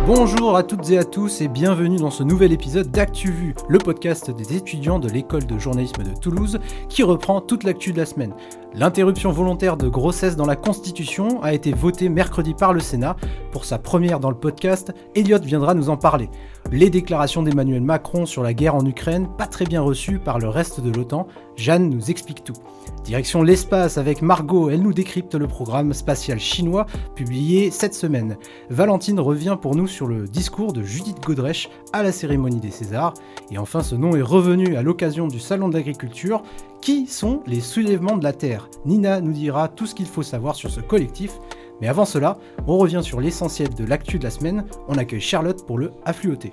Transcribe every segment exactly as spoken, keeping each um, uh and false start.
Bonjour à toutes et à tous et bienvenue dans ce nouvel épisode d'ActuVu, le podcast des étudiants de l'école de journalisme de Toulouse qui reprend toute l'actu de la semaine. L'interruption volontaire de grossesse dans la Constitution a été votée mercredi par le Sénat. Pour sa première dans le podcast, Elliot viendra nous en parler. Les déclarations d'Emmanuel Macron sur la guerre en Ukraine, pas très bien reçues par le reste de l'OTAN. Jeanne nous explique tout. Direction l'espace avec Margot, elle nous décrypte le programme spatial chinois publié cette semaine. Valentine revient pour nous sur le discours de Judith Godrèche à la cérémonie des Césars. Et enfin, ce nom est revenu à l'occasion du Salon d'agriculture. Qui sont les soulèvements de la Terre ? Nina nous dira tout ce qu'il faut savoir sur ce collectif. Mais avant cela, on revient sur l'essentiel de l'actu de la semaine. On accueille Charlotte pour le Affluoté.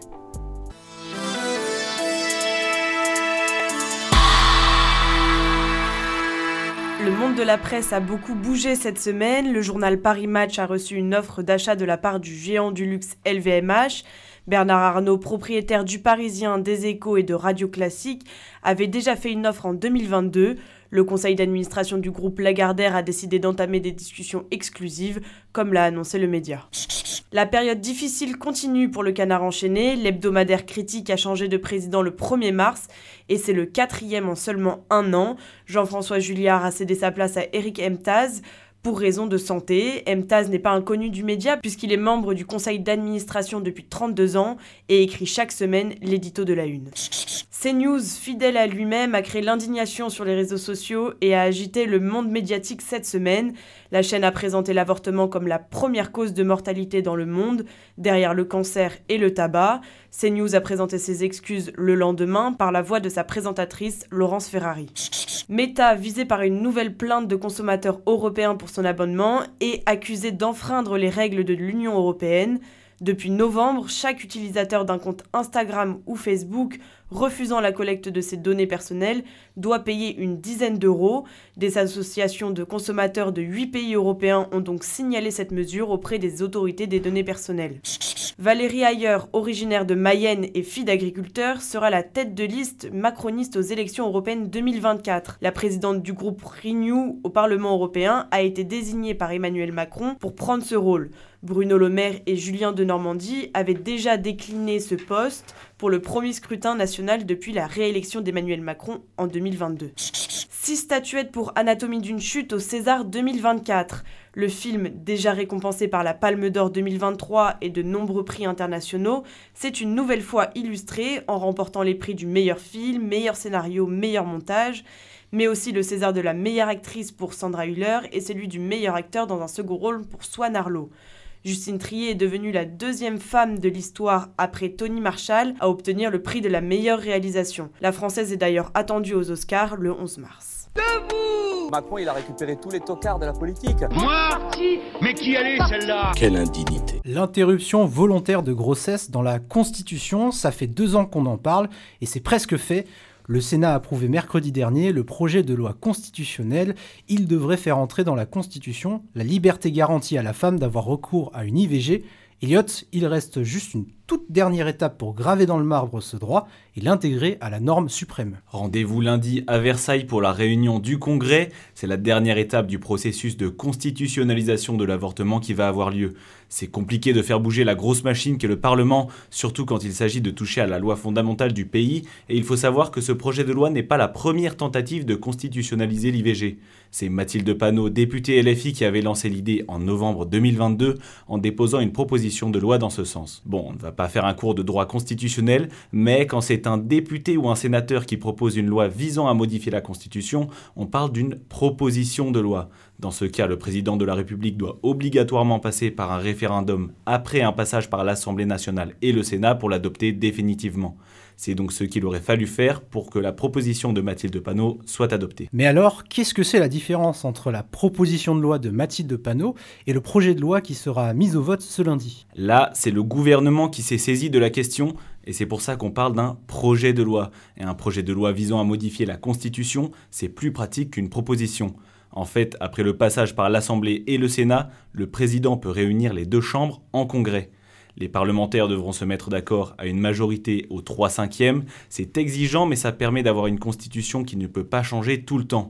Le monde de la presse a beaucoup bougé cette semaine. Le journal Paris Match a reçu une offre d'achat de la part du géant du luxe L V M H. Bernard Arnault, propriétaire du Parisien, des Échos et de Radio Classique, avait déjà fait une offre en deux mille vingt-deux. Le conseil d'administration du groupe Lagardère a décidé d'entamer des discussions exclusives, comme l'a annoncé le média. La période difficile continue pour le Canard enchaîné. L'hebdomadaire Critique a changé de président le premier mars et c'est le quatrième en seulement un an. Jean-François Julliard a cédé sa place à Éric Emtaz. Pour raison de santé, Emtaz n'est pas inconnu du média puisqu'il est membre du conseil d'administration depuis trente-deux ans et écrit chaque semaine l'édito de la une. CNews, fidèle à lui-même, a créé l'indignation sur les réseaux sociaux et a agité le monde médiatique cette semaine. La chaîne a présenté l'avortement comme la première cause de mortalité dans le monde, derrière le cancer et le tabac. CNews a présenté ses excuses le lendemain par la voix de sa présentatrice Laurence Ferrari. Meta, visé par une nouvelle plainte de consommateurs européens pour son abonnement, est accusé d'enfreindre les règles de l'Union européenne. Depuis novembre, chaque utilisateur d'un compte Instagram ou Facebook refusant la collecte de ses données personnelles doit payer une dizaine d'euros. Des associations de consommateurs de huit pays européens ont donc signalé cette mesure auprès des autorités des données personnelles. Valérie Ayer, originaire de Mayenne et fille d'agriculteur, sera la tête de liste macroniste aux élections européennes deux mille vingt-quatre. La présidente du groupe Renew au Parlement européen a été désignée par Emmanuel Macron pour prendre ce rôle. Bruno Le Maire et Julien Denormandie avaient déjà décliné ce poste pour le premier scrutin national depuis la réélection d'Emmanuel Macron en deux mille vingt-deux. Six statuettes pour Anatomie d'une chute au César deux mille vingt-quatre. Le film, déjà récompensé par la Palme d'Or deux mille vingt-trois et de nombreux prix internationaux, s'est une nouvelle fois illustré en remportant les prix du meilleur film, meilleur scénario, meilleur montage, mais aussi le César de la meilleure actrice pour Sandra Hüller et celui du meilleur acteur dans un second rôle pour Swan Arlo. Justine Triet est devenue la deuxième femme de l'histoire après Tony Marshall à obtenir le prix de la meilleure réalisation. La Française est d'ailleurs attendue aux Oscars le onze mars. Debout ! Macron, il a récupéré tous les tocards de la politique. Moi ? Mais qui allait celle-là ? Quelle indignité. L'interruption volontaire de grossesse dans la Constitution, ça fait deux ans qu'on en parle et c'est presque fait. Le Sénat a approuvé mercredi dernier le projet de loi constitutionnelle. Il devrait faire entrer dans la Constitution la liberté garantie à la femme d'avoir recours à une I V G. Elliot, il reste juste une toute dernière étape pour graver dans le marbre ce droit et l'intégrer à la norme suprême. Rendez-vous lundi à Versailles pour la réunion du Congrès. C'est la dernière étape du processus de constitutionnalisation de l'avortement qui va avoir lieu. C'est compliqué de faire bouger la grosse machine qu'est le Parlement, surtout quand il s'agit de toucher à la loi fondamentale du pays, et il faut savoir que ce projet de loi n'est pas la première tentative de constitutionnaliser l'I V G. C'est Mathilde Panot, députée L F I, qui avait lancé l'idée en novembre deux mille vingt-deux en déposant une proposition de loi dans ce sens. Bon, on ne va pas faire un cours de droit constitutionnel, mais quand c'est un député ou un sénateur qui propose une loi visant à modifier la Constitution, on parle d'une proposition de loi. Dans ce cas, le président de la République doit obligatoirement passer par un référendum après un passage par l'Assemblée nationale et le Sénat pour l'adopter définitivement. C'est donc ce qu'il aurait fallu faire pour que la proposition de Mathilde Panot soit adoptée. Mais alors, qu'est-ce que c'est la différence entre la proposition de loi de Mathilde Panot et le projet de loi qui sera mis au vote ce lundi ? Là, c'est le gouvernement qui s'est saisi de la question et c'est pour ça qu'on parle d'un projet de loi. Et un projet de loi visant à modifier la Constitution, c'est plus pratique qu'une proposition. En fait, après le passage par l'Assemblée et le Sénat, le président peut réunir les deux chambres en congrès. Les parlementaires devront se mettre d'accord à une majorité aux trois cinquièmes. C'est exigeant, mais ça permet d'avoir une constitution qui ne peut pas changer tout le temps.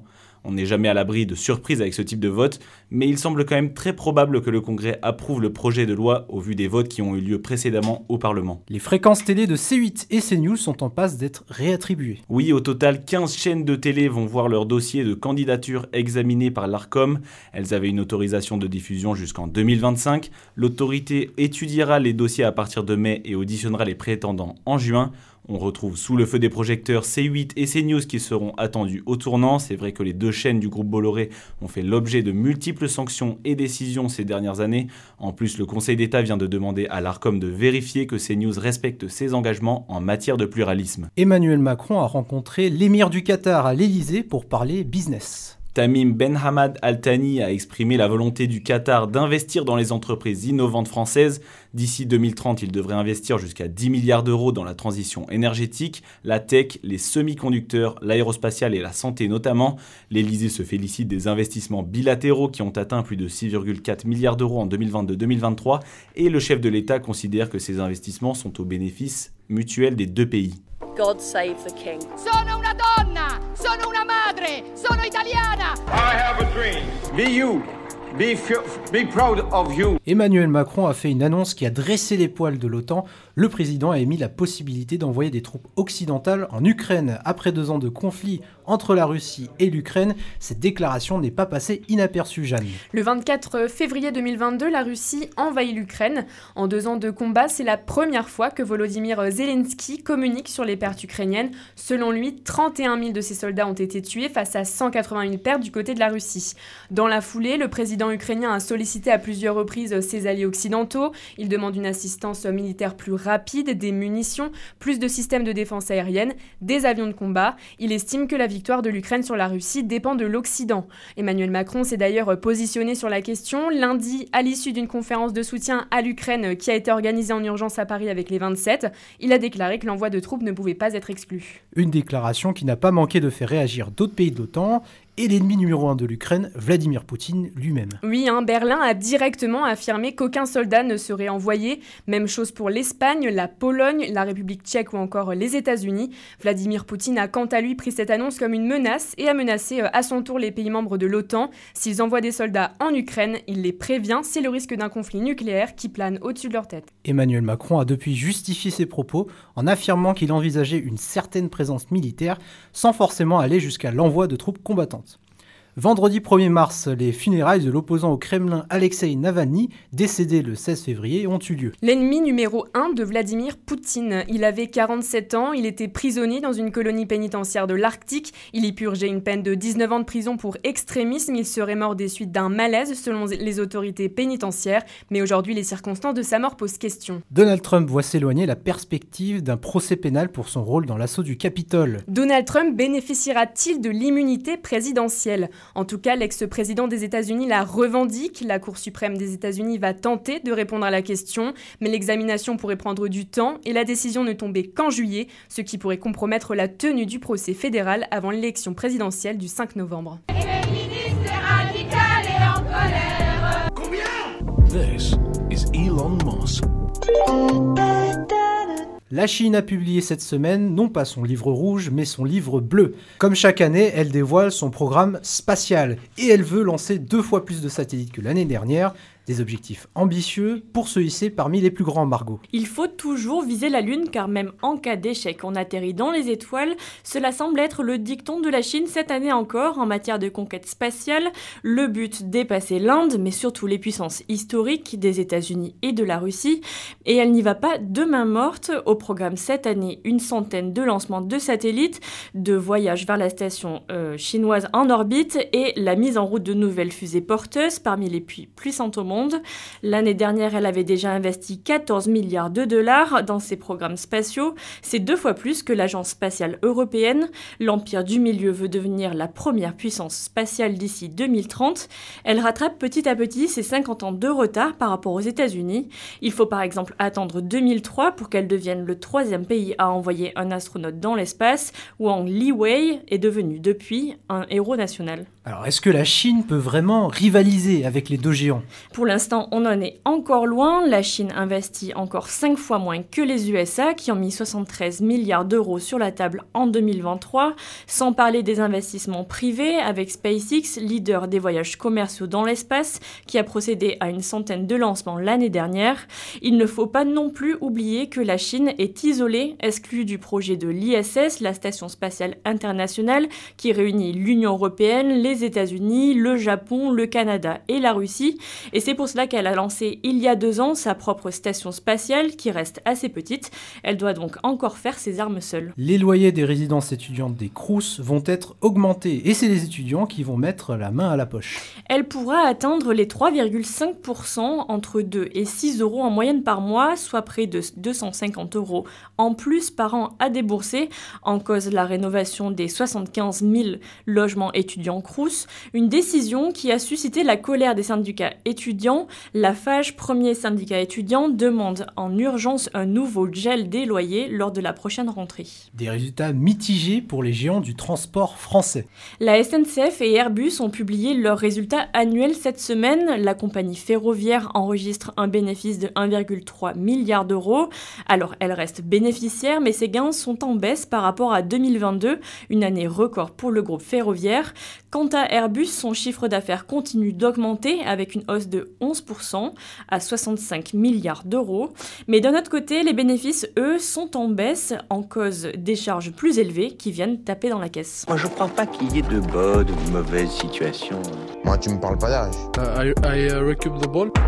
On n'est jamais à l'abri de surprises avec ce type de vote, mais il semble quand même très probable que le Congrès approuve le projet de loi au vu des votes qui ont eu lieu précédemment au Parlement. Les fréquences télé de C huit et CNews sont en passe d'être réattribuées. Oui, au total, quinze chaînes de télé vont voir leur dossier de candidature examiné par l'Arcom. Elles avaient une autorisation de diffusion jusqu'en deux mille vingt-cinq. L'autorité étudiera les dossiers à partir de mai et auditionnera les prétendants en juin. On retrouve sous le feu des projecteurs C huit et CNews qui seront attendus au tournant. C'est vrai que les deux chaînes du groupe Bolloré ont fait l'objet de multiples sanctions et décisions ces dernières années. En plus, le Conseil d'État vient de demander à l'Arcom de vérifier que CNews respecte ses engagements en matière de pluralisme. Emmanuel Macron a rencontré l'émir du Qatar à l'Élysée pour parler business. Tamim Ben Hamad Al Thani a exprimé la volonté du Qatar d'investir dans les entreprises innovantes françaises. D'ici deux mille trente, il devrait investir jusqu'à dix milliards d'euros dans la transition énergétique, la tech, les semi-conducteurs, l'aérospatiale et la santé notamment. L'Élysée se félicite des investissements bilatéraux qui ont atteint plus de six virgule quatre milliards d'euros en deux mille vingt-deux deux mille vingt-trois et le chef de l'État considère que ces investissements sont au bénéfice mutuel des deux pays. God save the king. Sono una donna, sono una madre, sono italiana. I have a dream. Be you. Be, f- be proud of you. Emmanuel Macron a fait une annonce qui a dressé les poils de l'OTAN. Le président a émis la possibilité d'envoyer des troupes occidentales en Ukraine. Après deux ans de conflit entre la Russie et l'Ukraine, cette déclaration n'est pas passée inaperçue, Jeanne. Le vingt-quatre février deux mille vingt-deux, la Russie envahit l'Ukraine. En deux ans de combat, c'est la première fois que Volodymyr Zelensky communique sur les pertes ukrainiennes. Selon lui, trente et un mille de ses soldats ont été tués face à cent quatre-vingt mille pertes du côté de la Russie. Dans la foulée, le président ukrainien a sollicité à plusieurs reprises ses alliés occidentaux. Il demande une assistance militaire plus rapide, des munitions, plus de systèmes de défense aérienne, des avions de combat. Il estime que la victoire de l'Ukraine sur la Russie dépend de l'Occident. Emmanuel Macron s'est d'ailleurs positionné sur la question lundi à l'issue d'une conférence de soutien à l'Ukraine qui a été organisée en urgence à Paris avec les vingt-sept. Il a déclaré que l'envoi de troupes ne pouvait pas être exclu. Une déclaration qui n'a pas manqué de faire réagir d'autres pays de l'OTAN et l'ennemi numéro un de l'Ukraine, Vladimir Poutine lui-même. Oui, hein, Berlin a directement affirmé qu'aucun soldat ne serait envoyé. Même chose pour l'Espagne, la Pologne, la République tchèque ou encore les États-Unis. Vladimir Poutine a quant à lui pris cette annonce comme une menace et a menacé à son tour les pays membres de l'OTAN. S'ils envoient des soldats en Ukraine, il les prévient, c'est le risque d'un conflit nucléaire qui plane au-dessus de leur tête. Emmanuel Macron a depuis justifié ses propos en affirmant qu'il envisageait une certaine présence militaire sans forcément aller jusqu'à l'envoi de troupes combattantes. Vendredi premier mars, les funérailles de l'opposant au Kremlin Alexei Navalny, décédé le seize février, ont eu lieu. L'ennemi numéro un de Vladimir Poutine. Il avait quarante-sept ans, il était prisonnier dans une colonie pénitentiaire de l'Arctique. Il y purgeait une peine de dix-neuf ans de prison pour extrémisme. Il serait mort des suites d'un malaise selon les autorités pénitentiaires. Mais aujourd'hui, les circonstances de sa mort posent question. Donald Trump voit s'éloigner la perspective d'un procès pénal pour son rôle dans l'assaut du Capitole. Donald Trump bénéficiera-t-il de l'immunité présidentielle ? En tout cas, l'ex-président des États-Unis la revendique. La Cour suprême des États-Unis va tenter de répondre à la question, mais l'examination pourrait prendre du temps et la décision ne tomber qu'en juillet, ce qui pourrait compromettre la tenue du procès fédéral avant l'élection présidentielle du cinq novembre. This is Elon Musk. La Chine a publié cette semaine non pas son livre rouge, mais son livre bleu. Comme chaque année, elle dévoile son programme spatial et elle veut lancer deux fois plus de satellites que l'année dernière. Des objectifs ambitieux pour se hisser parmi les plus grands, Margot. Il faut toujours viser la Lune car même en cas d'échec, on atterrit dans les étoiles. Cela semble être le dicton de la Chine cette année encore en matière de conquête spatiale. Le but, dépasser l'Inde, mais surtout les puissances historiques des États-Unis et de la Russie. Et elle n'y va pas de main morte. Au programme cette année, une centaine de lancements de satellites, de voyages vers la station euh, chinoise en orbite et la mise en route de nouvelles fusées porteuses parmi les plus puissantes au monde. L'année dernière, elle avait déjà investi quatorze milliards de dollars dans ses programmes spatiaux. C'est deux fois plus que l'Agence spatiale européenne. L'Empire du Milieu veut devenir la première puissance spatiale d'ici deux mille trente. Elle rattrape petit à petit ses cinquante ans de retard par rapport aux États-Unis. Il faut par exemple attendre deux mille trois pour qu'elle devienne le troisième pays à envoyer un astronaute dans l'espace. Wang Liwei est devenu depuis un héros national. Alors, est-ce que la Chine peut vraiment rivaliser avec les deux géants ? Pour Pour l'instant, on en est encore loin. La Chine investit encore cinq fois moins que les U S A, qui ont mis soixante-treize milliards d'euros sur la table en deux mille vingt-trois, sans parler des investissements privés avec SpaceX, leader des voyages commerciaux dans l'espace, qui a procédé à une centaine de lancements l'année dernière. Il ne faut pas non plus oublier que la Chine est isolée, exclue du projet de l'I S S, la Station spatiale internationale, qui réunit l'Union européenne, les États-Unis, le Japon, le Canada et la Russie. Et c'est pour cela qu'elle a lancé il y a deux ans sa propre station spatiale, qui reste assez petite. Elle doit donc encore faire ses armes seule. Les loyers des résidences étudiantes des Crous vont être augmentés, et c'est les étudiants qui vont mettre la main à la poche. Elle pourra atteindre les trois virgule cinq pour cent, entre deux et six euros en moyenne par mois, soit près de deux cent cinquante euros en plus par an à débourser. En cause la rénovation des soixante-quinze mille logements étudiants Crous, une décision qui a suscité la colère des syndicats étudiants. La F A G, premier syndicat étudiant, demande en urgence un nouveau gel des loyers lors de la prochaine rentrée. Des résultats mitigés pour les géants du transport français. La S N C F et Airbus ont publié leurs résultats annuels cette semaine. La compagnie ferroviaire enregistre un bénéfice de un virgule trois milliard d'euros. Alors elle reste bénéficiaire, mais ses gains sont en baisse par rapport à deux mille vingt-deux, une année record pour le groupe ferroviaire. Quant à Airbus, son chiffre d'affaires continue d'augmenter avec une hausse de onze pour cent à soixante-cinq milliards d'euros. Mais d'un autre côté, les bénéfices, eux, sont en baisse en cause des charges plus élevées qui viennent taper dans la caisse. Moi, je crois pas qu'il y ait de bonnes ou de mauvaises situations. Moi, tu me parles pas d'âge. Uh, I, I uh, recoup the ball.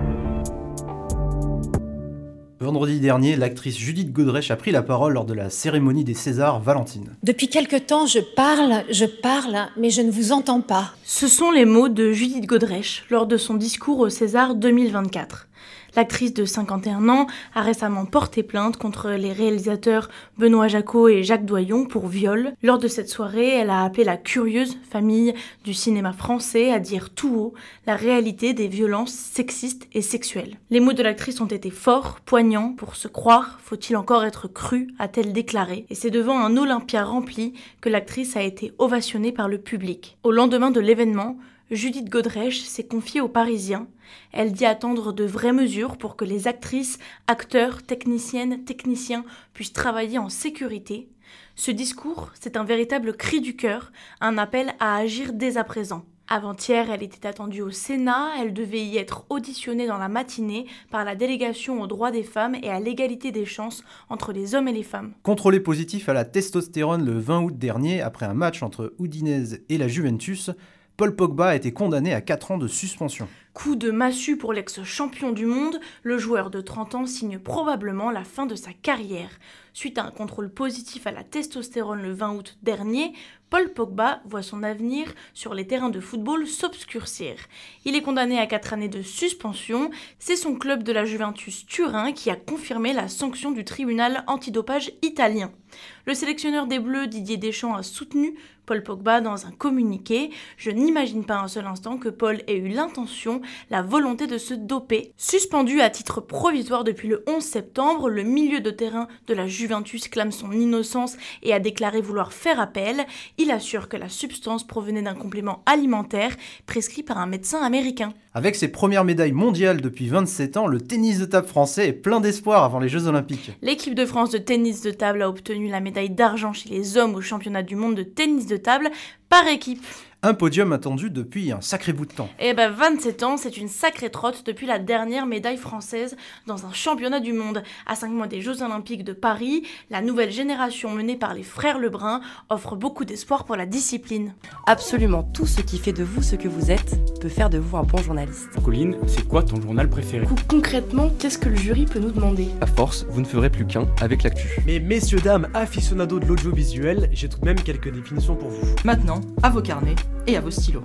Vendredi dernier, l'actrice Judith Godrèche a pris la parole lors de la cérémonie des Césars Valentine. Depuis quelque temps, je parle, je parle, mais je ne vous entends pas. Ce sont les mots de Judith Godrèche lors de son discours au César deux mille vingt-quatre. L'actrice de cinquante et un ans a récemment porté plainte contre les réalisateurs Benoît Jacquot et Jacques Doyon pour viol. Lors de cette soirée, elle a appelé la curieuse famille du cinéma français à dire tout haut la réalité des violences sexistes et sexuelles. Les mots de l'actrice ont été forts, poignants. Pour se croire, faut-il encore être cru, a-t-elle déclaré. Et c'est devant un Olympia rempli que l'actrice a été ovationnée par le public. Au lendemain de l'événement, Judith Godrèche s'est confiée aux Parisiens. Elle dit attendre de vraies mesures pour que les actrices, acteurs, techniciennes, techniciens puissent travailler en sécurité. Ce discours, c'est un véritable cri du cœur, un appel à agir dès à présent. Avant-hier, elle était attendue au Sénat, elle devait y être auditionnée dans la matinée par la délégation aux droits des femmes et à l'égalité des chances entre les hommes et les femmes. Contrôlé positif à la testostérone le vingt août dernier, après un match entre Udinese et la Juventus, Paul Pogba a été condamné à quatre ans de suspension. Coup de massue pour l'ex-champion du monde, le joueur de trente ans signe probablement la fin de sa carrière. Suite à un contrôle positif à la testostérone le vingt août dernier, Paul Pogba voit son avenir sur les terrains de football s'obscurcir. Il est condamné à quatre années de suspension. C'est son club de la Juventus Turin qui a confirmé la sanction du tribunal antidopage italien. Le sélectionneur des Bleus, Didier Deschamps, a soutenu Paul Pogba dans un communiqué. Je n'imagine pas un seul instant que Paul ait eu l'intention, la volonté de se doper. Suspendu à titre provisoire depuis le onze septembre, le milieu de terrain de la Juventus clame son innocence et a déclaré vouloir faire appel. Il assure que la substance provenait d'un complément alimentaire prescrit par un médecin américain. Avec ses premières médailles mondiales depuis vingt-sept ans, le tennis de table français est plein d'espoir avant les Jeux Olympiques. L'équipe de France de tennis de table a obtenu la médaille d'argent chez les hommes au championnat du monde de tennis de table par équipe. Un podium attendu depuis un sacré bout de temps. Eh ben vingt-sept ans, c'est une sacrée trotte depuis la dernière médaille française dans un championnat du monde. À cinq mois des Jeux Olympiques de Paris, la nouvelle génération menée par les frères Lebrun offre beaucoup d'espoir pour la discipline. Absolument tout ce qui fait de vous ce que vous êtes peut faire de vous un bon journaliste. Colline, c'est quoi ton journal préféré ? Concrètement, qu'est-ce que le jury peut nous demander ? À force, vous ne ferez plus qu'un avec l'actu. Mais messieurs, dames, aficionados de l'audiovisuel, j'ai tout de même quelques définitions pour vous. Maintenant, à vos carnets et à vos stylos.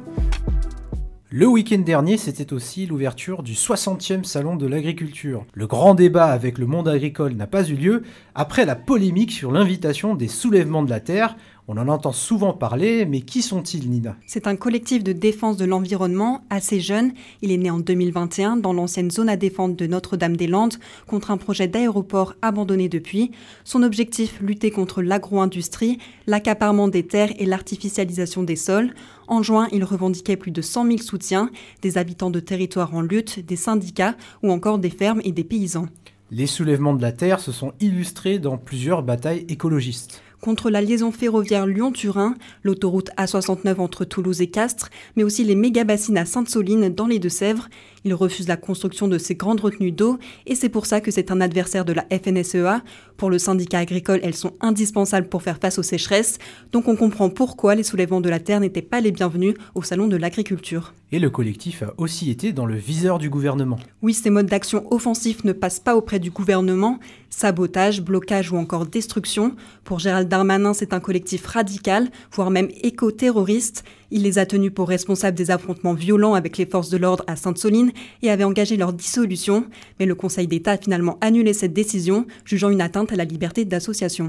Le week-end dernier, c'était aussi l'ouverture du soixantième Salon de l'agriculture. Le grand débat avec le monde agricole n'a pas eu lieu après la polémique sur l'invitation des soulèvements de la terre. On en entend souvent parler, mais qui sont-ils, Nina ? C'est un collectif de défense de l'environnement assez jeune. Il est né en deux mille vingt et un dans l'ancienne zone à défendre de Notre-Dame-des-Landes contre un projet d'aéroport abandonné depuis. Son objectif, lutter contre l'agro-industrie, l'accaparement des terres et l'artificialisation des sols. En juin, il revendiquait plus de cent mille soutiens, des habitants de territoires en lutte, des syndicats ou encore des fermes et des paysans. Les soulèvements de la terre se sont illustrés dans plusieurs batailles écologistes. Contre la liaison ferroviaire Lyon-Turin, l'autoroute A soixante-neuf entre Toulouse et Castres, mais aussi les méga-bassines à Sainte-Soline dans les Deux-Sèvres. Il refuse la construction de ces grandes retenues d'eau et c'est pour ça que c'est un adversaire de la F N S E A. Pour le syndicat agricole, elles sont indispensables pour faire face aux sécheresses. Donc on comprend pourquoi les soulèvements de la terre n'étaient pas les bienvenus au Salon de l'agriculture. Et le collectif a aussi été dans le viseur du gouvernement. Oui, ces modes d'action offensifs ne passent pas auprès du gouvernement. Sabotage, blocage ou encore destruction. Pour Gérald Darmanin, c'est un collectif radical, voire même éco-terroriste. Il les a tenus pour responsables des affrontements violents avec les forces de l'ordre à Sainte-Soline et avait engagé leur dissolution. Mais le Conseil d'État a finalement annulé cette décision, jugeant une atteinte à la liberté d'association.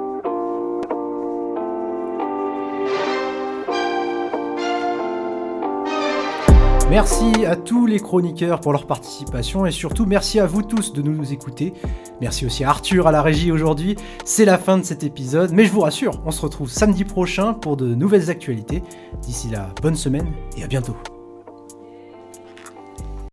Merci à tous les chroniqueurs pour leur participation et surtout merci à vous tous de nous écouter. Merci aussi à Arthur à la régie aujourd'hui. C'est la fin de cet épisode, mais je vous rassure, on se retrouve samedi prochain pour de nouvelles actualités. D'ici là, bonne semaine et à bientôt.